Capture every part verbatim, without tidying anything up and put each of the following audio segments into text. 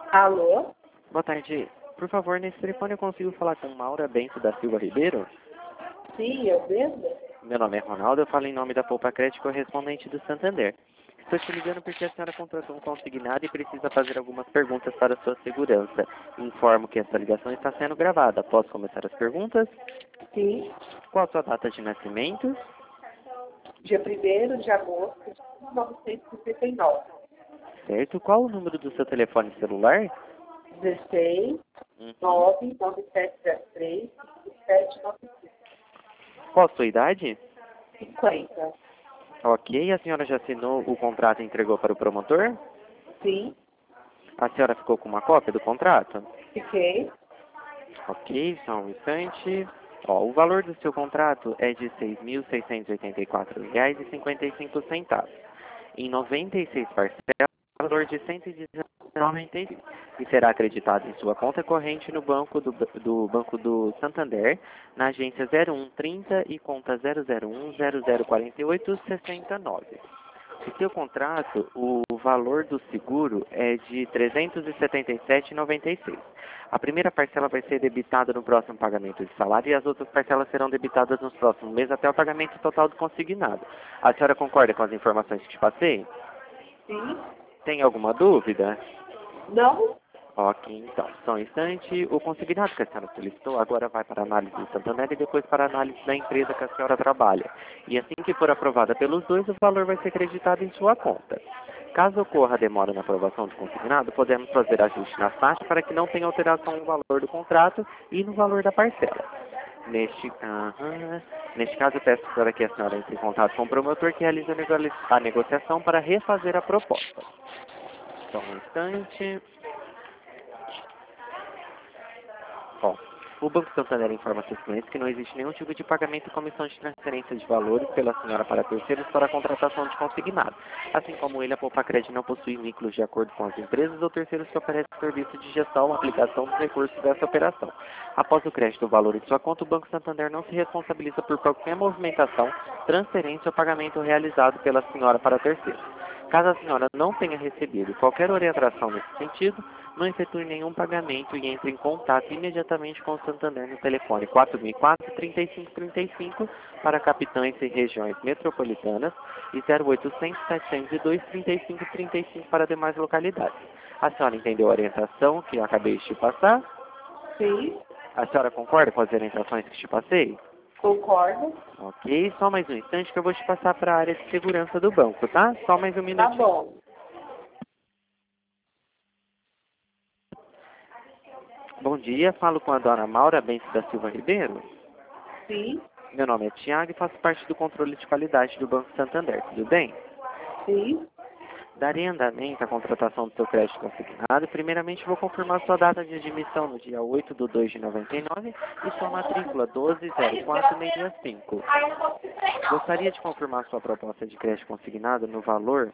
Alô? Boa tarde. Por favor, nesse telefone eu consigo falar com Maura Bento da Silva Ribeiro? Sim, eu mesmo? Meu nome é Ronaldo, eu falo em nome da Poupa Crédito correspondente do Santander. Estou te ligando porque a senhora contratou um consignado e precisa fazer algumas perguntas para sua segurança. Informo que essa ligação está sendo gravada. Posso começar as perguntas? Sim. Qual a sua data de nascimento? Dia primeiro de agosto de mil novecentos e sessenta e nove. Certo. Qual o número do seu telefone celular? dezesseis, Uhum. nove, nove sete zero três, sete nove cinco. Qual a sua idade? cinquenta. Ok. A senhora já assinou o contrato e entregou para o promotor? Sim. A senhora ficou com uma cópia do contrato? Fiquei. Ok, só um instante. Ó, o valor do seu contrato é de seis mil seiscentos e oitenta e quatro reais e cinquenta e cinco centavos. Em noventa e seis parcelas, o valor de cento e dezenove reais e noventa e cinco centavos. E será acreditado em sua conta corrente no banco do, do Banco do Santander, na agência zero um trinta e conta zero zero um zero zero quatro oito sessenta e nove. O seu contrato, o valor do seguro é de trezentos e setenta e sete reais e noventa e seis centavos. A primeira parcela vai ser debitada no próximo pagamento de salário e as outras parcelas serão debitadas nos próximos meses até o pagamento total do consignado. A senhora concorda com as informações que te passei? Sim. Tem alguma dúvida? Não? Ok, então, só um instante. O consignado que a senhora solicitou agora vai para a análise do Santander e depois para a análise da empresa que a senhora trabalha. E assim que for aprovada pelos dois, o valor vai ser creditado em sua conta. Caso ocorra demora na aprovação do consignado, podemos fazer ajuste na taxa para que não tenha alteração no valor do contrato e no valor da parcela. Neste, aham, neste caso, eu peço para que a senhora entre em contato com o promotor que realize a nego- a negociação para refazer a proposta. Só um instante. Bom, o Banco Santander informa a seus clientes que não existe nenhum tipo de pagamento e comissão de transferência de valores pela senhora para terceiros para a contratação de consignado. Assim como ele, a Poupa Crédito não possui vínculos de acordo com as empresas ou terceiros que oferecem serviço de gestão ou aplicação dos recursos dessa operação. Após o crédito do valor em sua conta, o Banco Santander não se responsabiliza por qualquer movimentação, transferência ou pagamento realizado pela senhora para terceiros. Caso a senhora não tenha recebido qualquer orientação nesse sentido, não efetue nenhum pagamento e entre em contato imediatamente com o Santander no telefone quatro mil e quatro, trinta e cinco trinta e cinco para capitães e regiões metropolitanas e zero oitocentos, setecentos e dois, trinta e cinco trinta e cinco para demais localidades. A senhora entendeu a orientação que eu acabei de te passar? Sim. A senhora concorda com as orientações que te passei? Concordo. Ok, só mais um instante que eu vou te passar para a área de segurança do banco, tá? Só mais um Tá minutinho. bom. Bom dia, falo com a dona Maura Bento da Silva Ribeiro. Sim. Meu nome é Tiago e faço parte do controle de qualidade do Banco Santander, tudo bem? Sim. Darei andamento à contratação do seu crédito consignado. Primeiramente, vou confirmar sua data de admissão no dia oito de dois de noventa e nove e sua matrícula doze zero quatro seis cinco. Gostaria de confirmar sua proposta de crédito consignado no valor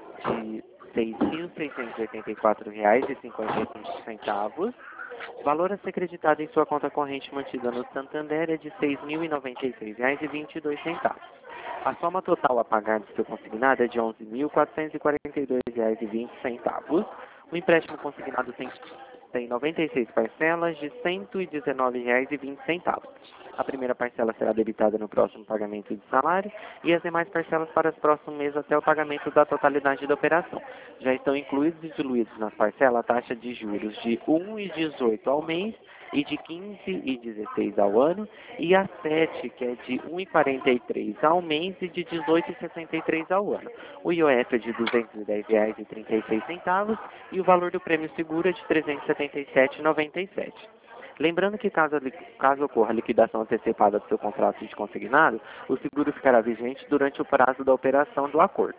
de seis mil seiscentos e oitenta e quatro reais e cinquenta e cinco centavos. O valor a ser creditado em sua conta corrente mantida no Santander é de seis mil e noventa e seis reais e vinte e dois centavos. A soma total a pagar do seu consignado é de onze mil quatrocentos e quarenta e dois reais e vinte centavos. O empréstimo consignado tem, tem noventa e seis parcelas de cento e dezenove reais e vinte centavos. A primeira parcela será debitada no próximo pagamento de salário e as demais parcelas para os próximos meses até o pagamento da totalidade da operação. Já estão incluídos e diluídos nas parcelas a taxa de juros de um vírgula dezoito ao mês e de quinze vírgula dezesseis ao ano e a sete, que é de um vírgula quarenta e três ao mês e de dezoito vírgula sessenta e três ao ano. O I O F é de duzentos e dez reais e trinta e seis centavos e o valor do prêmio seguro é de trezentos e setenta e sete reais e noventa e sete centavos. Lembrando que caso, caso ocorra a liquidação antecipada do seu contrato de consignado, o seguro ficará vigente durante o prazo da operação do acordo.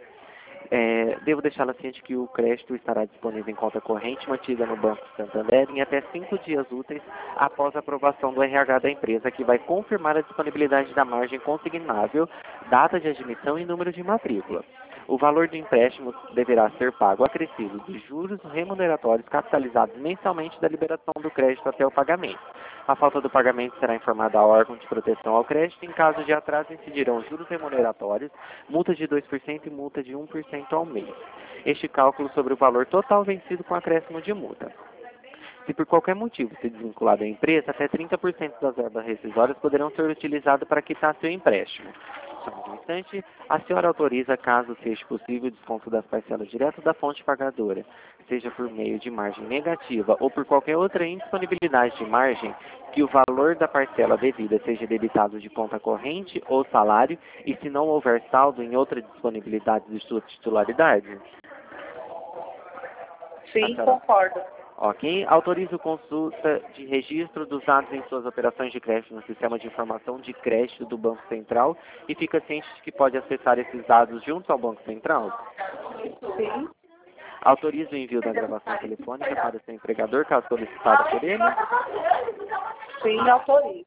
É, devo deixá-la ciente que o crédito estará disponível em conta corrente mantida no Banco Santander em até cinco dias úteis após a aprovação do R H da empresa, que vai confirmar a disponibilidade da margem consignável, data de admissão e número de matrícula. O valor do empréstimo deverá ser pago acrescido de juros remuneratórios capitalizados mensalmente da liberação do crédito até o pagamento. A falta do pagamento será informada ao órgão de proteção ao crédito. Em caso de atraso, incidirão juros remuneratórios, multa de dois por cento e multa de um por cento ao mês. Este cálculo sobre o valor total vencido com acréscimo de multa. Se por qualquer motivo se desvincular da empresa, até trinta por cento das verbas rescisórias poderão ser utilizadas para quitar seu empréstimo. Só um instante, a senhora autoriza, caso seja possível, o desconto das parcelas direto da fonte pagadora, seja por meio de margem negativa ou por qualquer outra indisponibilidade de margem, que o valor da parcela devida seja debitado de conta corrente ou salário e se não houver saldo em outra disponibilidade de sua titularidade? Sim, concordo. Ok. Autorizo consulta de registro dos dados em suas operações de crédito no sistema de informação de crédito do Banco Central e fica ciente de que pode acessar esses dados junto ao Banco Central? Sim. Autorizo o envio da gravação telefônica para o seu empregador, caso solicitado por ele? Sim, autorizo.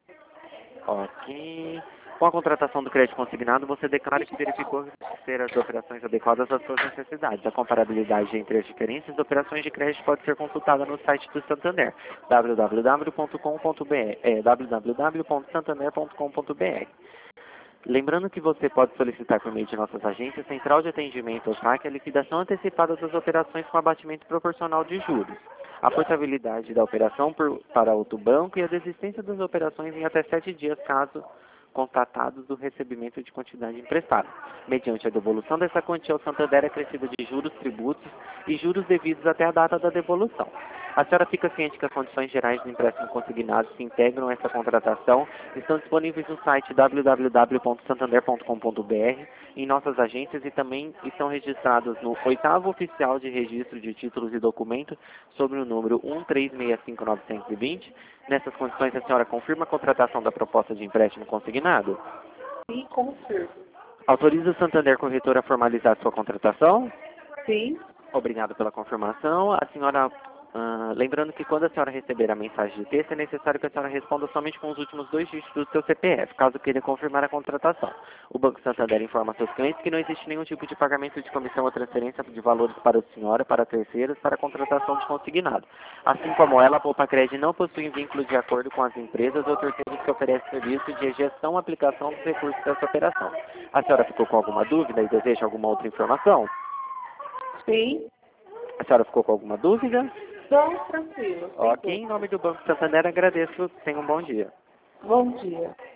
Ok. Com a contratação do crédito consignado, você declara que verificou ser as operações adequadas às suas necessidades. A comparabilidade entre as diferentes operações de crédito pode ser consultada no site do Santander, w w w ponto com ponto b r, é, w w w ponto santander ponto com ponto b r. Lembrando que você pode solicitar por meio de nossas agências Central de Atendimento ou S A C a liquidação antecipada das operações com abatimento proporcional de juros, a portabilidade da operação por, para outro banco e a desistência das operações em até sete dias, caso constatados do recebimento de quantidade emprestada. Mediante a devolução dessa quantia, o Santander é acrescida de juros, tributos e juros devidos até a data da devolução. A senhora fica ciente que as condições gerais do empréstimo consignado que integram essa contratação estão disponíveis no site w w w ponto santander ponto com ponto b r, em nossas agências e também estão registrados no oitavo oficial de registro de títulos e documentos sobre o número um três seis cinco nove dois zero. Nessas condições, a senhora confirma a contratação da proposta de empréstimo consignado? Sim, confirmo. Autoriza o Santander Corretor a formalizar sua contratação? Sim. Obrigado pela confirmação. A senhora, ah, lembrando que quando a senhora receber a mensagem de texto, é necessário que a senhora responda somente com os últimos dois dígitos do seu C P F, caso queira confirmar a contratação. O Banco Santander informa a seus clientes que não existe nenhum tipo de pagamento de comissão ou transferência de valores para a senhora, para terceiros, para a contratação de consignado. Assim como ela, a Poupa Cred não possui vínculo de acordo com as empresas ou terceiros que oferecem serviço de gestão e aplicação dos recursos dessa operação. A senhora ficou com alguma dúvida e deseja alguma outra informação? Sim. A senhora ficou com alguma dúvida? Não, tranquilo. Ok, em nome do Banco Santander agradeço. Tenha um bom dia. Bom dia.